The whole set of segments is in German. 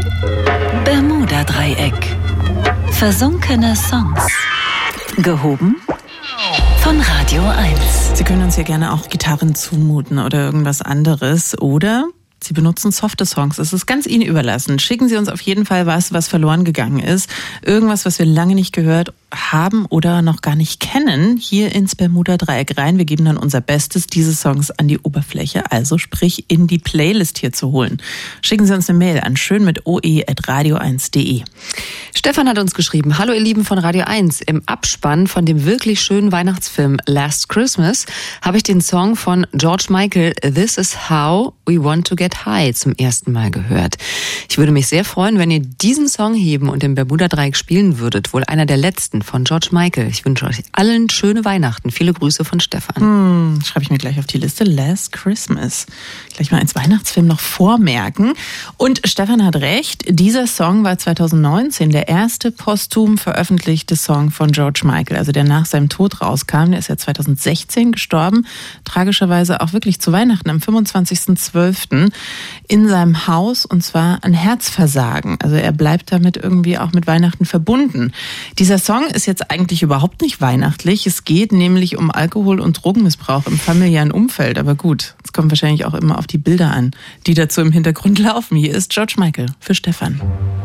Bermuda-Dreieck. Versunkene Songs. Gehoben von Radio 1. Sie können uns ja gerne auch Gitarren zumuten oder irgendwas anderes. Oder Sie benutzen softe Songs. Es ist ganz Ihnen überlassen. Schicken Sie uns auf jeden Fall was verloren gegangen ist. Irgendwas, was wir lange nicht gehört haben oder noch gar nicht kennen, hier ins Bermuda-Dreieck rein. Wir geben dann unser Bestes, diese Songs an die Oberfläche, also sprich in die Playlist hier zu holen. Schicken Sie uns eine Mail an schön@radio1.de. Stefan hat uns geschrieben: Hallo ihr Lieben von Radio 1. Im Abspann von dem wirklich schönen Weihnachtsfilm Last Christmas habe ich den Song von George Michael, This Is How We Want to Get High, zum ersten Mal gehört. Ich würde mich sehr freuen, wenn ihr diesen Song heben und im Bermuda-Dreieck spielen würdet. Wohl einer der letzten von George Michael. Ich wünsche euch allen schöne Weihnachten. Viele Grüße von Stefan. Schreibe ich mir gleich auf die Liste. Last Christmas. Gleich mal ins Weihnachtsfilm noch vormerken. Und Stefan hat recht. Dieser Song war 2019 der erste posthum veröffentlichte Song von George Michael. Also der nach seinem Tod rauskam. Der ist ja 2016 gestorben. Tragischerweise auch wirklich zu Weihnachten am 25.12. in seinem Haus. Und zwar an Herzversagen. Also er bleibt damit irgendwie auch mit Weihnachten verbunden. Dieser Song ist jetzt eigentlich überhaupt nicht weihnachtlich. Es geht nämlich um Alkohol- und Drogenmissbrauch im familiären Umfeld. Aber gut, es kommt wahrscheinlich auch immer auf die Bilder an, die dazu im Hintergrund laufen. Hier ist George Michael für Stefan.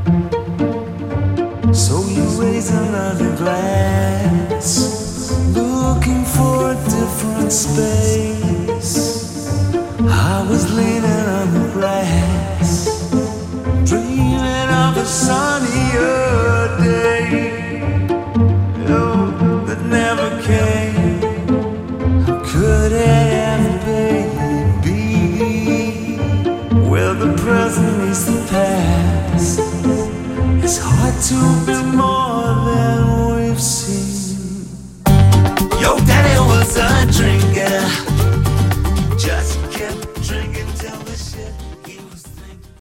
So you raise another glass, looking for a different space. I was leaning on the grass, dreaming of a sunnier day. Never came. How could it ever be? Well, the present is the past. It's hard to be more than we've seen. Your daddy was a drinker.